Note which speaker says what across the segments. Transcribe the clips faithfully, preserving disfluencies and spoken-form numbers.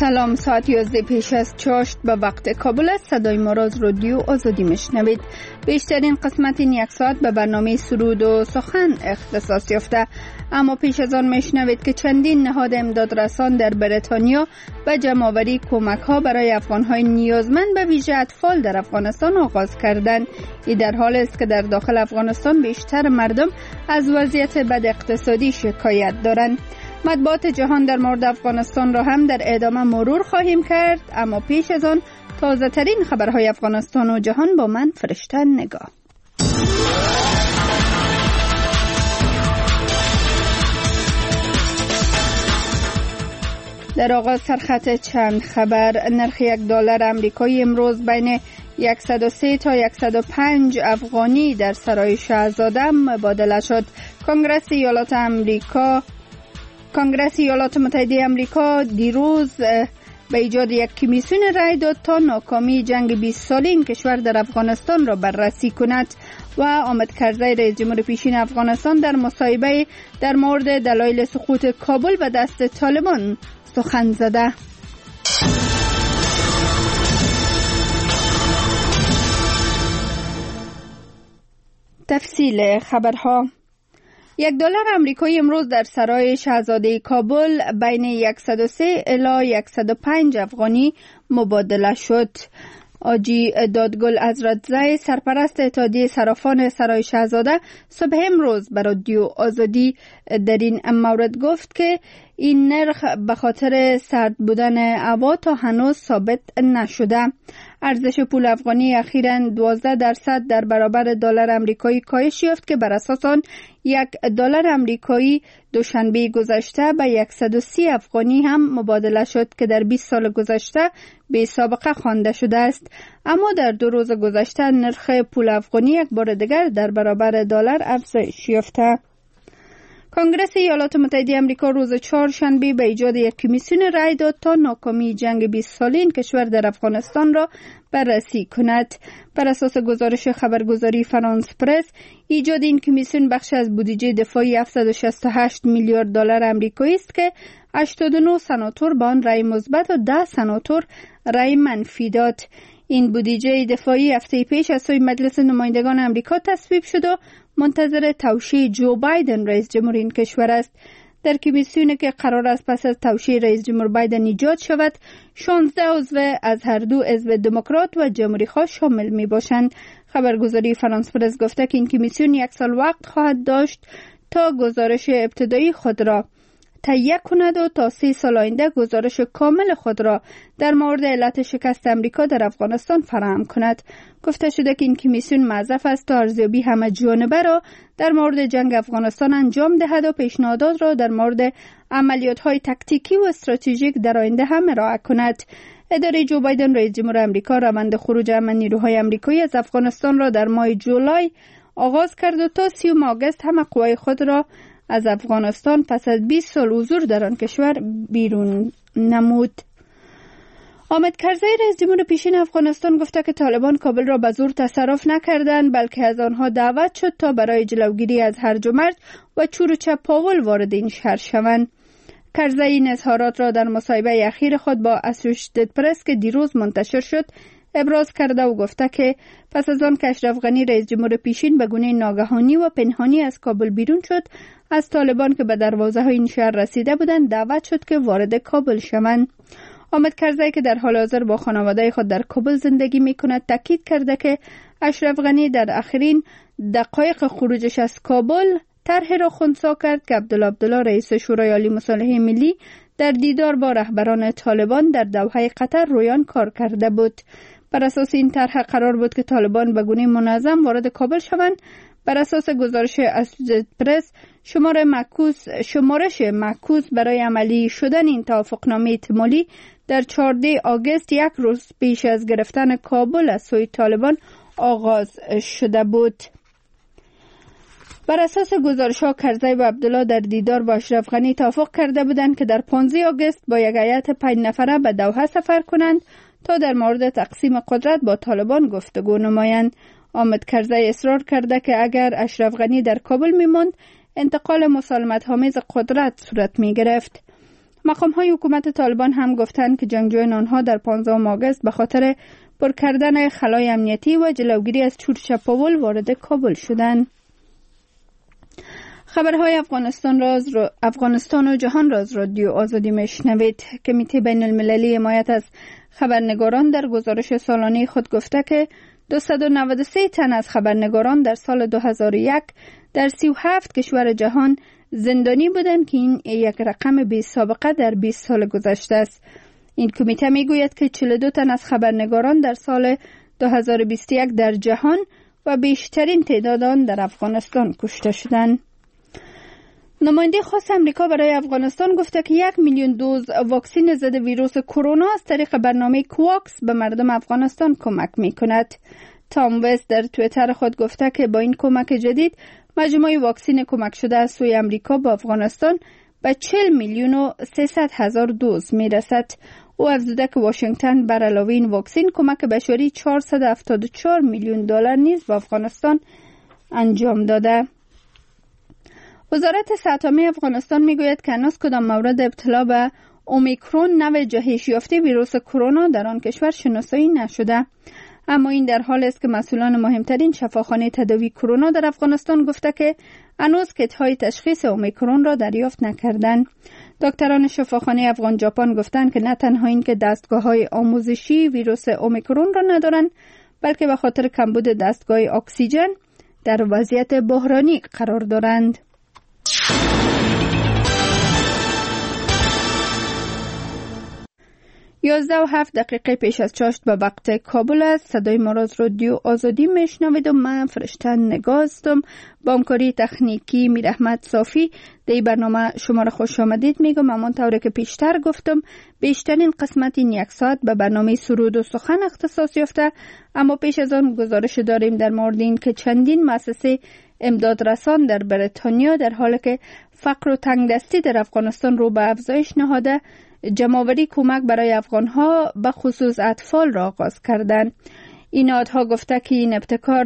Speaker 1: سلام، ساعت یازده پیش از چاشت به وقت کابل است. صدای ما را از رادیو آزادی میشنوید. بیشترین قسمت این یک ساعت به برنامه سرود و سخن اختصاص یافته، اما پیش از آن میشنوید که چندین نهاد امداد رسان در بریتانیا به جمع‌آوری کمک ها برای افغان های نیازمند به ویژه اطفال در افغانستان آغاز کردند. این در حال است که در داخل افغانستان بیشتر مردم از وضعیت بد اقتصادی شکایت دارند. مطبوعات جهان در مورد افغانستان را هم در ادامه مرور خواهیم کرد، اما پیش از آن تازه ترین خبرهای افغانستان و جهان با من فرشته نگاه. در آغاز سرخط چند خبر. نرخ یک دلار آمریکایی امروز بین صد و سه تا صد و پنج افغانی در سرای شاهزاده مبادله شد. کنگره ایالات آمریکا کنگره ایالات متحده آمریکا دیروز به ایجاد یک کمیسیون رای داد تا ناکامی جنگ بیست ساله این کشور در افغانستان را بررسی کند و حامد کرزی رئیس جمهور پیشین افغانستان در مصاحبه در مورد دلایل سقوط کابل به دست طالبان سخن زده. تفصیل خبرها. یک دلار آمریکایی امروز در سرای شاهزاده کابل بین صد و سه الی صد و پنج افغانی مبادله شد. آجی دادگل حضرتزی سرپرست اتحادیه صرافان سرای شاهزاده صبح امروز به رادیو آزادی در این مورد گفت که این نرخ به خاطر سرد بودن هوا تا هنوز ثابت نشده. ارزش پول افغانی اخیراً دوازده درصد در برابر دلار آمریکایی کاهش یافت که بر اساس آن یک دلار آمریکایی دوشنبه گذشته به صد و سی افغانی هم مبادله شد که در بیست سال گذشته بی سابقه خوانده شده است. اما در دو روز گذشته نرخ پول افغانی یک بار دیگر در برابر دلار افزایش یافته. کنگره ایالات متحده آمریکا روز چهارشنبه به ایجاد یک کمیسیون رای داد تا ناکامی جنگ بیست ساله این کشور در افغانستان را بررسی کند. بر اساس گزارش خبرگزاری فرانس پرس، ایجاد این کمیسیون بخش از بودجه دفاعی هفتصد و شصت و هشت میلیارد دلار آمریکایی است که هشتاد و نه سناتور به آن رای مثبت و ده سناتور رای منفی داد. این بودجه دفاعی هفته پیش از سوی مجلس نمایندگان آمریکا تصویب شد و منتظر توشیح جو بایدن رئیس جمهور این کشور است. در کمیسیونی که قرار است پس از توشیح رئیس جمهور بایدن ایجاد شود، شانزده عضو از هر دو حزب دموکرات و جمهوری خواه شامل می باشند. خبرگزاری فرانس پرس گفته که این کمیسیون یک سال وقت خواهد داشت تا گزارش ابتدایی خود را تهیه کند و تا سه سال آینده گزارش کامل خود را در مورد علت شکست امریکا در افغانستان فراهم کند. گفته شده که این کمیسیون موظف است تا ارزیابی همه جانبه را در مورد جنگ افغانستان انجام دهد و پیشنهادات را در مورد عملیات‌های تاکتیکی و استراتژیک در آینده هم ارائه کند. اداره جو بایدن رئیس جمهور آمریکا روند خروج همه نیروهای آمریکایی از افغانستان را در ماه جولای آغاز کرد و تا سیوم آگوست همه قوای خود را از افغانستان پس از بیست سال حضور در آن کشور بیرون نمود. حامد کرزی رئیس جمهور پیشین افغانستان گفته که طالبان کابل را به زور تصرف نکردند، بلکه از آنها دعوت شد تا برای جلوگیری از هرج و مرج و چور و چپاول وارد این شهر شوند. کرزی این اظهارات را در مصاحبه اخیر خود با اسوشیتد پرس که دیروز منتشر شد ابراز کرده و گفته که پس از آن که اشرف غنی رئیس جمهور پیشین به گونه ناگهانی و پنهانی از کابل بیرون شد، از طالبان که به دروازه های این شهر رسیده بودند دعوت شد که وارد کابل شوند. حامد کرزی که در حال حاضر با خانواده خود در کابل زندگی می کند تاکید کرده که اشرف غنی در آخرین دقایق خروجش از کابل طرحی را خنثی کرد که عبدالله عبدالله رئیس شورای عالی مصالحه ملی در دیدار با رهبران طالبان در دوحه قطر رویان کار کرده بود. بر اساس این طرح قرار بود که طالبان به گونه منظم وارد کابل شوند. بر اساس گزارش اسوشیتد پرس، شمار معکوس شمارش معکوس برای عملی شدن این توافقنامه احتمالی در چهاردهم آگوست، یک روز پیش از گرفتن کابل از سوی طالبان آغاز شده بود. بر اساس گزارش‌ها کرزی و عبدالله در دیدار با اشرف غنی توافق کرده بودند که در پانزدهم آگوست با یک هیئت پنج نفره به دوحه سفر کنند تا در مورد تقسیم قدرت با طالبان گفتگو نمایند. حامد کرزی اصرار کرده که اگر اشرف غنی در کابل می‌ماند، انتقال مسالمت‌آمیز قدرت صورت می‌گرفت. مقام‌های حکومت طالبان هم گفتند که جنگجویان آنها در پانزدهم آگوست به خاطر پر کردن خلای امنیتی و جلوگیری از چورچپاول وارد کابل شدند. خبرهای افغانستان راز رو افغانستان و جهان راز رادیو آزادی میشنوید. کمیته بین المللی حمایت از خبرنگاران در گزارش سالانه خود گفته که دویست و نود و سه تن از خبرنگاران در سال دو هزار و یک در سی و هفت کشور جهان زندانی بودند که این یک رقم بی سابقه در بیست سال گذشته است. این کمیته میگوید که چهل و دو تن از خبرنگاران در سال دو هزار و بیست و یک در جهان و بیشترین تعداد آن در افغانستان کشته شدند. نماینده خاص امریکا برای افغانستان گفته که یک میلیون دوز واکسن ضد ویروس کرونا از طریق برنامه کواکس به مردم افغانستان کمک می کند. تام وست در توییتر خود گفته که با این کمک جدید مجموع واکسن کمک شده از سوی امریکا با افغانستان به چهل میلیون و سیصد هزار دوز می رسد. او افزوده که واشنگتن بر علاوه این واکسن کمک بشری چهارصد و هفتاد و چهار میلیون دلار نیز به افغانستان انجام داده. وزارت صحت عامه افغانستان میگوید که هنوز کدام مورد ابتلا به اومیکرون نوع جهش یافته ویروس کرونا در آن کشور شناسایی نشده. اما این در حال است که مسئولان مهمترین شفاخانه تداوی کرونا در افغانستان گفته که هنوز کیت‌های تشخیص اومیکرون را دریافت نکردند. دکتران شفاخانه افغان ژاپن گفتند که نه تنها این که دستگاه‌های آموزشی ویروس اومیکرون را ندارند، بلکه به خاطر کمبود دستگاه اکسیژن در وضعیت بحرانی قرار دارند. یازده و هفت دقیقه پیش از چاشت به وقت کابل است. صدای ما را از رادیو آزادی میشنوید و من فرشته نگاه هستم. با همکاری تکنیکی میرحمت صافی در این برنامه شما را خوش آمدید میگم. همانطور که پیشتر گفتم بیشترین قسمت این یک ساعت به برنامه سرود و سخن اختصاص یافته، اما پیش از آن گزارش داریم در مورد این که چندین مؤسسه امدادرسان در بریتانیا در حالی که فقر و تنگدستی در افغانستان رو به افزایش نهاده جمع‌آوری کمک برای افغان‌ها به خصوص اطفال را آغاز کردند. این نهادها گفته که این ابتکار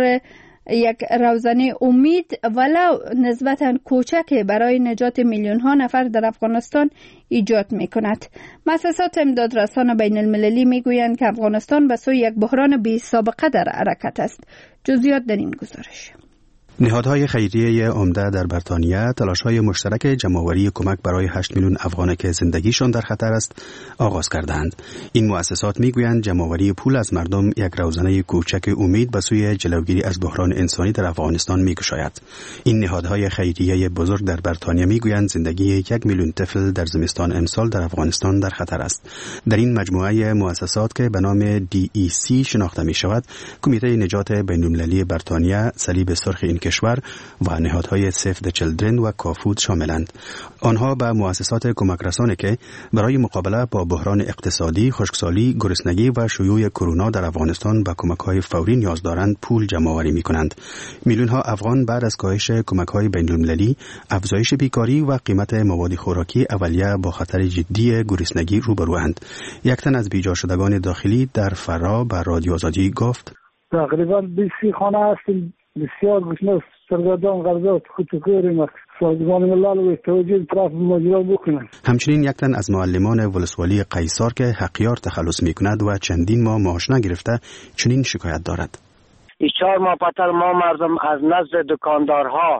Speaker 1: یک روزنه امید ولو نسبتاً کوچک برای نجات میلیون‌ها نفر در افغانستان ایجاد می‌کند. مؤسسات امدادرسان بین المللی می‌گویند که افغانستان به سوی یک بحران بی سابقه در حرکت است. جزئیات در این گزارش.
Speaker 2: نهادهای خیریه عمده در بریتانیا تلاش‌های مشترک جمع‌آوری کمک برای هشت میلیون افغانی که زندگیشان در خطر است آغاز کردند. این مؤسسات میگویند جمع‌آوری پول از مردم یک روزنه کوچک امید به سوی جلوگیری از بحران انسانی در افغانستان می‌گشاید. این نهادهای خیریه بزرگ در بریتانیا میگویند زندگی یک میلیون طفل در زمستان امسال در افغانستان در خطر است. در این مجموعه مؤسسات که به نام دی ای سی شناخته می‌شود، کمیته نجات بین‌المللی بریتانیا، صلیب سرخ این کشور و نهادهای سیف د چیلدرن و کافود شاملند. آنها به مؤسسات کمک رسانه که برای مقابله با بحران اقتصادی، خشکسالی، گرسنگی و شیوع کرونا در افغانستان به کمک‌های فوری نیاز دارند پول جمع‌آوری می‌کنند. میلیون‌ها افغان بعد از کاهش کمک‌های بین‌المللی، افزایش بیکاری و قیمت مواد خوراکی اولیه با خطر جدی گرسنگی روبروند. یک تن از بیجا شدگان داخلی در فرا به رادیو آزادی گفت:
Speaker 3: تقریبا بیست خانه هستیم، بسیار گشنه سرگردان غرضات خودکوریم. سازمان ملل و توجیه طرف ماجرا بکنند.
Speaker 2: همچنین یک تن از معلمان ولسوالی قیصار که حقیار تخلص میکند و چندین ماه معاش نگرفته چنین شکایت دارد:
Speaker 4: این چهار ماه پتر ما مردم از نزد دکاندارها،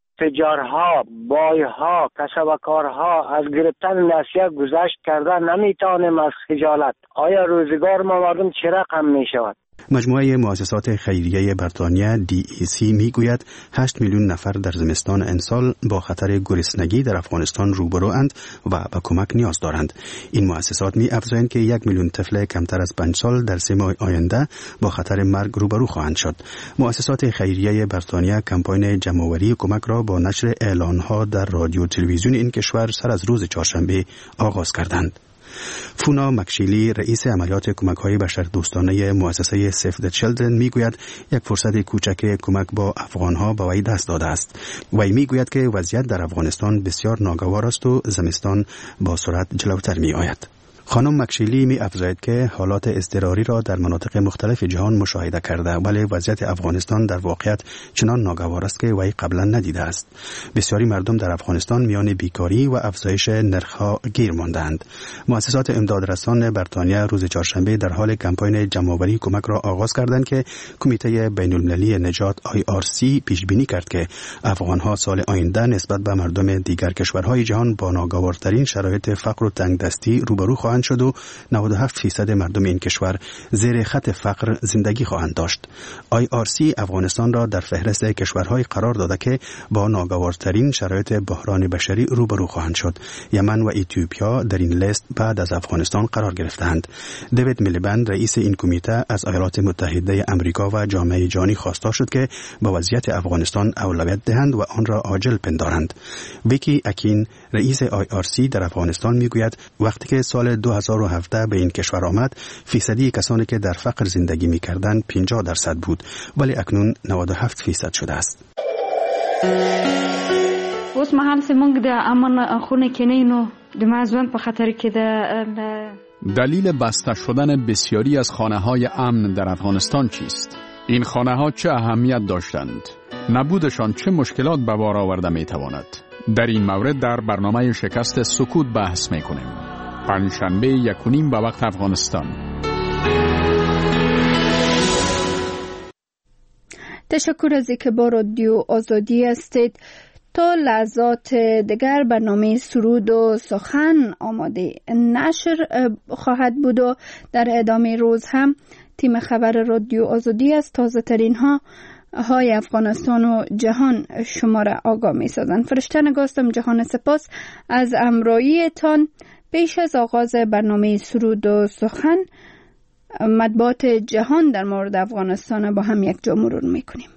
Speaker 4: تجارها، بایها، کسبکارها از گرفتن نسیه گذشت کرده نمیتوانیم از خجالت. آیا روزگار ما مردم چه رقم میشود؟
Speaker 2: مجموعه مؤسسات خیریه بریتانیا دی ای سی میگوید هشت میلیون نفر در زمستان امسال با خطر گرسنگی در افغانستان روبروند و به کمک نیاز دارند. این مؤسسات می افزایند که یک میلیون طفل کمتر از پنج سال در سه ماه آینده با خطر مرگ روبرو خواهند شد. مؤسسات خیریه بریتانیا کمپاین جمع‌آوری کمک را با نشر اعلانها در رادیو و تلویزیون این کشور سر از روز چهارشنبه آغاز کردند. فونا مکشیلی رئیس عملیات کمک‌های بشردوستانه مؤسسه سیف د چیلدرن میگوید یک فرصت کوچک کمک با افغان‌ها به وی دست داده است. وی میگوید که وضعیت در افغانستان بسیار ناگوار است و زمستان با سرعت جلوتر می‌آید. خانم مکشیلی می افزاید که حالات اضطراری را در مناطق مختلف جهان مشاهده کرده، ولی وضعیت افغانستان در واقعیت چنان ناگوار است که وی قبلا ندیده است. بسیاری مردم در افغانستان میان بیکاری و افزایش نرخ‌ها گیر ماندند. مؤسسات امدادرسان بریتانیا روز چهارشنبه در حال کمپاین جمع‌آوری کمک را آغاز کردند که کمیته بین‌المللی نجات آی آر سی پیش بینی کرد که افغان‌ها سال آینده نسبت به مردم دیگر کشورهای جهان با ناگوارترین شرایط فقر و تنگدستی روبرو خواهند شد و نود و هفت درصد مردم این کشور زیر خط فقر زندگی خواهند داشت. آی آر سی افغانستان را در فهرست کشورهای قرار داده که با ناگوارترین شرایط بحران بشری روبرو خواهند شد. یمن و اتیوپیا در این لیست بعد از افغانستان قرار گرفتند. دیوید میلیبند رئیس این کمیته از ایالات متحده آمریکا و جامعه جهانی خواسته شد که به وضعیت افغانستان اولویت دهند و آن را عاجل پندارند. ویکی اکین رئیس آی آر سی در افغانستان میگوید وقتی که سال دو هزار و هفده به این کشور آمد فیصدی کسانی که در فقر زندگی میکردند پنجاه درصد بود، ولی اکنون نود و هفت فیصد شده است.
Speaker 5: اوس مهال سیمونگ د امن خونه کې نه نو د مازون په خطر کې ده.
Speaker 6: دلیل بسته شدن بسیاری از خانه‌های امن در افغانستان چیست؟ این خانه‌ها چه اهمیت داشتند؟ نبودشان چه مشکلات به بار آورده میتواند؟ در این مورد در برنامه شکست سکوت بحث میکنیم. پنجشنبه یک و نیم به وقت افغانستان.
Speaker 1: تشکر از اینکه با رادیو آزادی هستید. تا لحظات دیگر برنامه سرود و سخن آماده نشر خواهد بود و در ادامه روز هم تیم خبر رادیو آزادی از تازه ترین ها های افغانستان و جهان شما را آگاه می سازند. فرشته نگاستم جهان سپاس از همراهی تان. پیش از آغاز برنامه سرود و سخن مطبوعات جهان در مورد افغانستان با هم یک جا مرور می کنیم.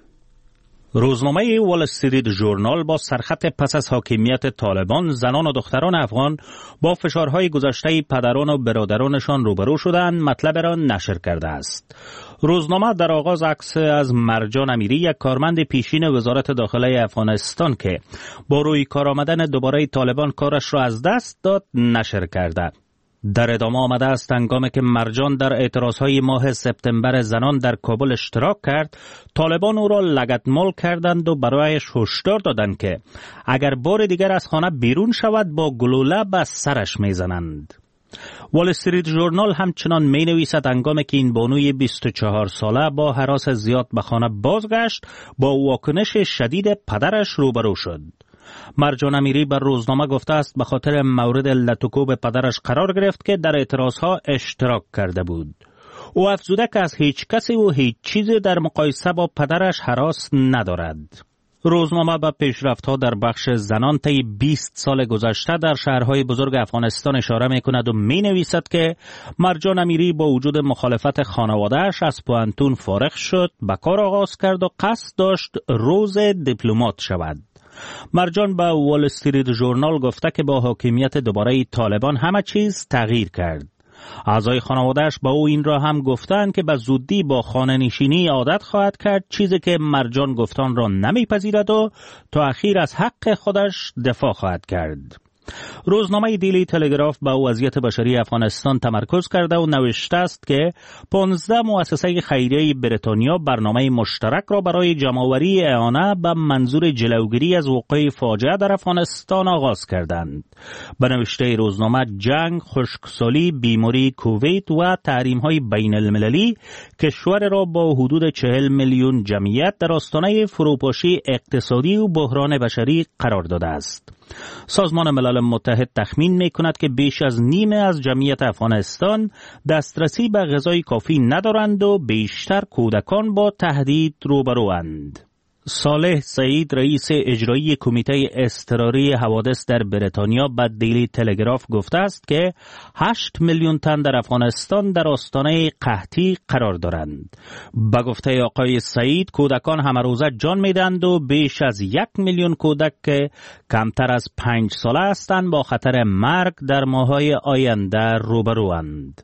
Speaker 7: روزنامه وال استریت ژورنال با سرخط پس از حاکمیت طالبان زنان و دختران افغان با فشارهای گذشته پدران و برادرانشان روبرو شدند مطلب را نشر کرده است. روزنامه در آغاز عکس از مرجان امیری، یک کارمند پیشین وزارت داخله افغانستان که با روی کار آمدن دوباره طالبان کارش را از دست داد نشر کرده. در ادامه آمده است هنگامی که مرجان در اعتراضهای ماه سپتامبر زنان در کابل اشتراک کرد، طالبان او را لگدمال کردند و برایش هشدار دادند که اگر بار دیگر از خانه بیرون شود با گلوله به سرش میزنند. وال استریت ژورنال همچنان می نویسد هنگامی که این بانوی بیست و چهار ساله با هراس زیاد به خانه بازگشت با واکنش شدید پدرش روبرو شد. مرجان امیری بر روزنامه گفته است به خاطر مورد لطوکوب پدرش قرار گرفت که در اعتراضها اشتراک کرده بود. او افزوده که از هیچ کسی و هیچ چیزی در مقایسه با پدرش هراس ندارد. روزنامه به پیشرفت‌ها در بخش زنان طی بیست سال گذشته در شهرهای بزرگ افغانستان اشاره می‌کند و می‌نویسد که مرجان امیری با وجود مخالفت خانواده‌اش از پوهنتون فارغ شد، به کار آغاز کرد و قصد داشت روز دیپلمات شود. مرجان به وال استریت ژورنال گفته که با حاکمیت دوباره طالبان همه چیز تغییر کرد. اعضای خانواده‌اش با او این را هم گفتند که به زودی با خانه نشینی عادت خواهد کرد، چیزی که مرجان گفتان را نمیپذیرد و تا اخیر از حق خودش دفاع خواهد کرد. روزنامه دیلی تلگراف به وضعیت بشری افغانستان تمرکز کرده و نوشته است که پانزده مؤسسه خیریه بریتانیا برنامه مشترک را برای جمع‌آوری اعانه به منظور جلوگیری از وقوع فاجعه در افغانستان آغاز کردند. به نوشته روزنامه جنگ، خشکسالی، بیماری کووید و تحریم‌های بین المللی کشور را با حدود چهل میلیون جمعیت در آستانه فروپاشی اقتصادی و بحران بشری قرار داده است. سازمان ملل متحد تخمین می کند که بیش از نیمه از جمعیت افغانستان دسترسی به غذای کافی ندارند و بیشتر کودکان با تهدید روبروند. صالح سعید رئیس اجرایی کمیته اضطراری حوادث در بریتانیا به دیلی تلگراف گفته است که هشت میلیون تن در افغانستان در آستانه قحطی قرار دارند. به گفته آقای سعید کودکان همه روزه جان میدند و بیش از یک میلیون کودک که کمتر از پنج ساله هستند با خطر مرگ در ماه‌های آینده روبروند.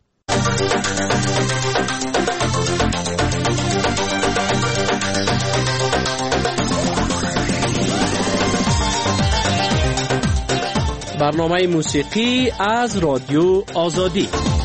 Speaker 8: به برنامه موسیقی از رادیو آزادی.